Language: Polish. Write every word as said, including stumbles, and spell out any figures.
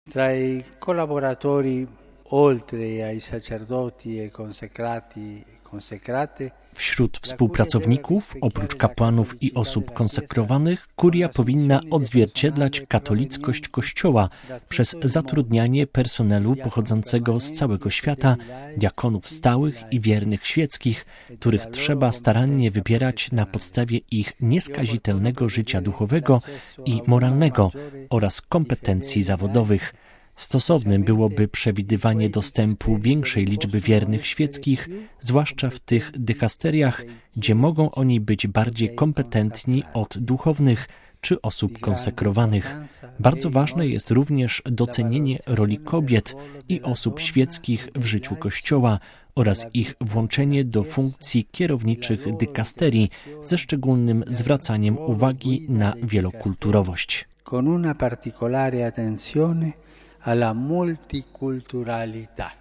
Tra i collaboratori, oltre ai sacerdoti e consecrati e consecrate, Wśród współpracowników, oprócz kapłanów i osób konsekrowanych, kuria powinna odzwierciedlać katolickość Kościoła przez zatrudnianie personelu pochodzącego z całego świata, diakonów stałych i wiernych świeckich, których trzeba starannie wybierać na podstawie ich nieskazitelnego życia duchowego i moralnego oraz kompetencji zawodowych. Stosownym byłoby przewidywanie dostępu większej liczby wiernych świeckich, zwłaszcza w tych dykasteriach, gdzie mogą oni być bardziej kompetentni od duchownych czy osób konsekrowanych. Bardzo ważne jest również docenienie roli kobiet i osób świeckich w życiu Kościoła oraz ich włączenie do funkcji kierowniczych dykasterii ze szczególnym zwracaniem uwagi na wielokulturowość. Con una particolare attenzione alla multiculturalità.